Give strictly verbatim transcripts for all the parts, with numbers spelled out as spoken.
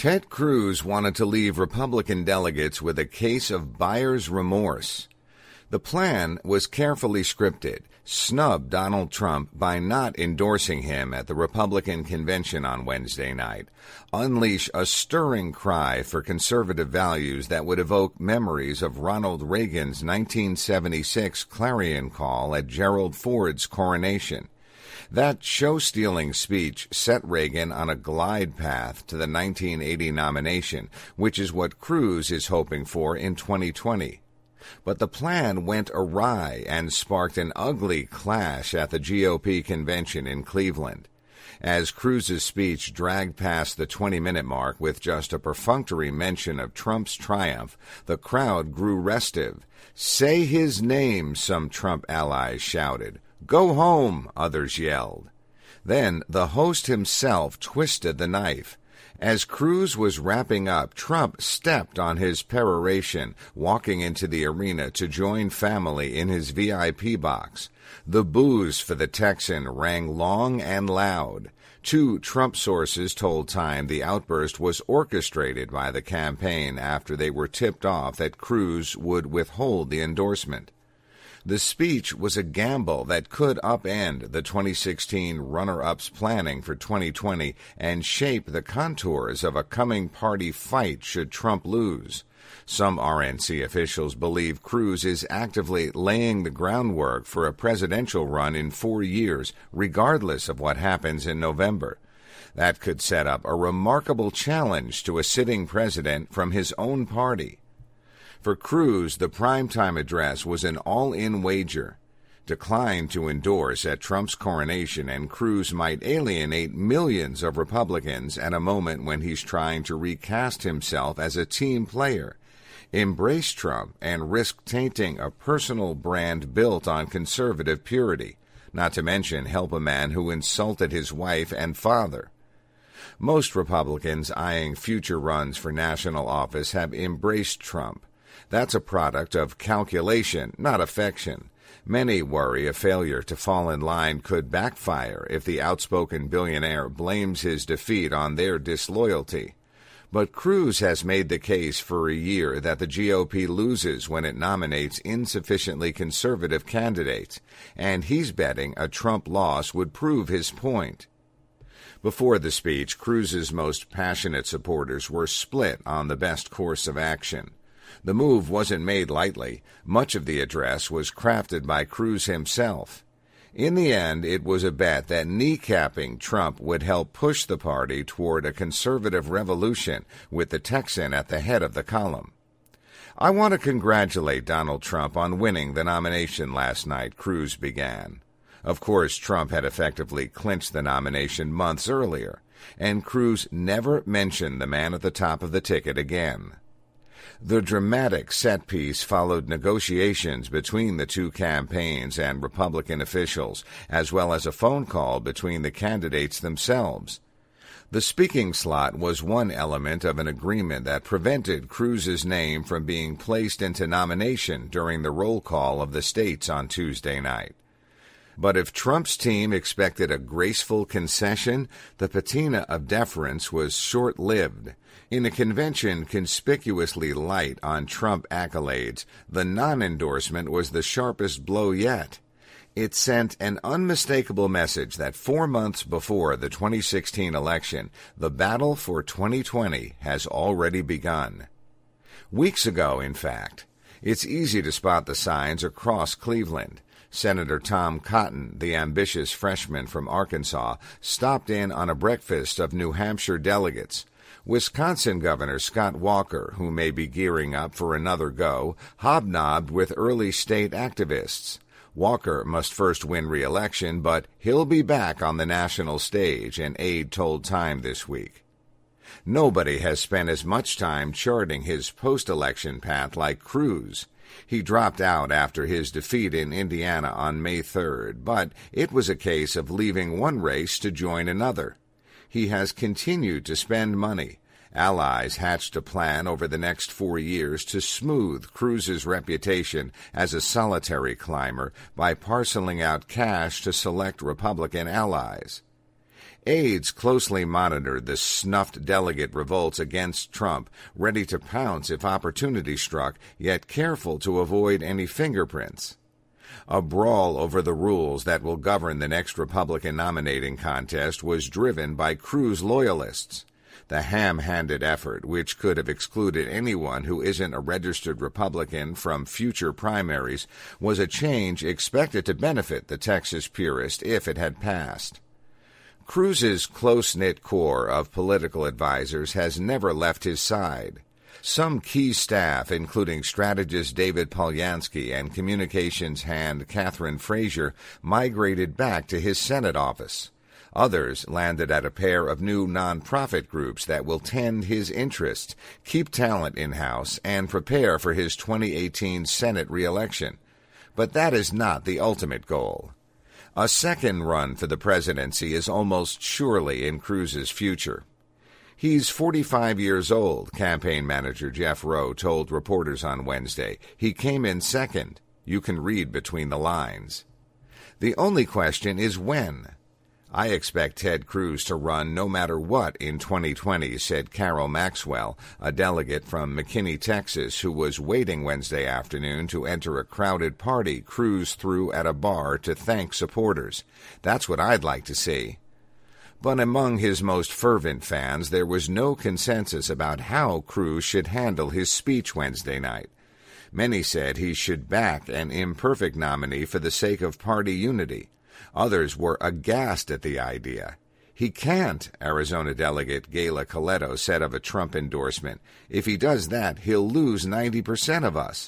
Ted Cruz wanted to leave Republican delegates with a case of buyer's remorse. The plan was carefully scripted: snub Donald Trump by not endorsing him at the Republican convention on Wednesday night, unleash a stirring cry for conservative values that would evoke memories of Ronald Reagan's nineteen seventy-six clarion call at Gerald Ford's coronation. That show-stealing speech set Reagan on a glide path to the nineteen eighty nomination, which is what Cruz is hoping for in twenty twenty. But the plan went awry and sparked an ugly clash at the G O P convention in Cleveland. As Cruz's speech dragged past the twenty-minute mark with just a perfunctory mention of Trump's triumph, the crowd grew restive. "Say his name," some Trump allies shouted. "Go home," others yelled. Then the host himself twisted the knife. As Cruz was wrapping up, Trump stepped on his peroration, walking into the arena to join family in his V I P box. The boos for the Texan rang long and loud. Two Trump sources told Time the outburst was orchestrated by the campaign after they were tipped off that Cruz would withhold the endorsement. The speech was a gamble that could upend the twenty sixteen runner-up's planning for twenty twenty and shape the contours of a coming party fight should Trump lose. Some R N C officials believe Cruz is actively laying the groundwork for a presidential run in four years, regardless of what happens in November. That could set up a remarkable challenge to a sitting president from his own party. For Cruz, the primetime address was an all-in wager. Declined to endorse at Trump's coronation, and Cruz might alienate millions of Republicans at a moment when he's trying to recast himself as a team player. Embrace Trump and risk tainting a personal brand built on conservative purity, not to mention help a man who insulted his wife and father. Most Republicans eyeing future runs for national office have embraced Trump. That's a product of calculation, not affection. Many worry a failure to fall in line could backfire if the outspoken billionaire blames his defeat on their disloyalty. But Cruz has made the case for a year that the G O P loses when it nominates insufficiently conservative candidates, and he's betting a Trump loss would prove his point. Before the speech, Cruz's most passionate supporters were split on the best course of action. The move wasn't made lightly. Much of the address was crafted by Cruz himself. In the end, it was a bet that kneecapping Trump would help push the party toward a conservative revolution, with the Texan at the head of the column. "I want to congratulate Donald Trump on winning the nomination last night," Cruz began. Of course, Trump had effectively clinched the nomination months earlier, and Cruz never mentioned the man at the top of the ticket again. The dramatic set piece followed negotiations between the two campaigns and Republican officials, as well as a phone call between the candidates themselves. The speaking slot was one element of an agreement that prevented Cruz's name from being placed into nomination during the roll call of the states on Tuesday night. But if Trump's team expected a graceful concession, the patina of deference was short-lived. In a convention conspicuously light on Trump accolades, the non-endorsement was the sharpest blow yet. It sent an unmistakable message that four months before the twenty sixteen election, the battle for twenty twenty has already begun. Weeks ago, in fact, it's easy to spot the signs across Cleveland. Senator Tom Cotton, the ambitious freshman from Arkansas, stopped in on a breakfast of New Hampshire delegates. Wisconsin Governor Scott Walker, who may be gearing up for another go, hobnobbed with early state activists. Walker must first win re-election, but he'll be back on the national stage, an aide told Time this week. Nobody has spent as much time charting his post-election path like Cruz. He dropped out after his defeat in Indiana on May third, but it was a case of leaving one race to join another. He has continued to spend money. Allies hatched a plan over the next four years to smooth Cruz's reputation as a solitary climber by parceling out cash to select Republican allies. Aides closely monitored the snuffed delegate revolts against Trump, ready to pounce if opportunity struck, yet careful to avoid any fingerprints. A brawl over the rules that will govern the next Republican nominating contest was driven by Cruz loyalists. The ham-handed effort, which could have excluded anyone who isn't a registered Republican from future primaries, was a change expected to benefit the Texas purist if it had passed. Cruz's close-knit core of political advisers has never left his side. Some key staff, including strategist David Polyansky and communications hand Catherine Frazier, migrated back to his Senate office. Others landed at a pair of new nonprofit groups that will tend his interests, keep talent in-house, and prepare for his twenty eighteen Senate re-election. But that is not the ultimate goal. A second run for the presidency is almost surely in Cruz's future. He's forty-five years old, campaign manager Jeff Rowe told reporters on Wednesday. He came in second. You can read between the lines. The only question is when. I expect Ted Cruz to run no matter what in twenty twenty, said Carol Maxwell, a delegate from McKinney, Texas, who was waiting Wednesday afternoon to enter a crowded party Cruz threw at a bar to thank supporters. That's what I'd like to see. But among his most fervent fans, there was no consensus about how Cruz should handle his speech Wednesday night. Many said he should back an imperfect nominee for the sake of party unity. Others were aghast at the idea. He can't, Arizona delegate Gayla Coletto said of a Trump endorsement. If he does that, he'll lose ninety percent of us.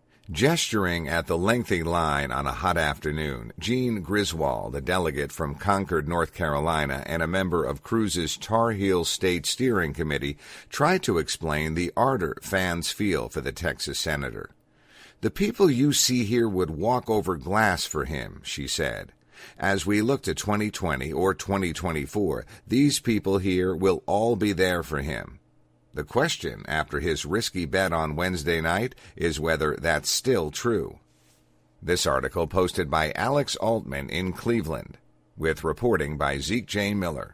Gesturing at the lengthy line on a hot afternoon, Gene Griswold, a delegate from Concord, North Carolina, and a member of Cruz's Tar Heel State Steering Committee, tried to explain the ardor fans feel for the Texas senator. The people you see here would walk over glass for him, she said. As we look to twenty twenty or twenty twenty-four, these people here will all be there for him. The question, after his risky bet on Wednesday night, is whether that's still true. This article posted by Alex Altman in Cleveland, with reporting by Zeke J. Miller.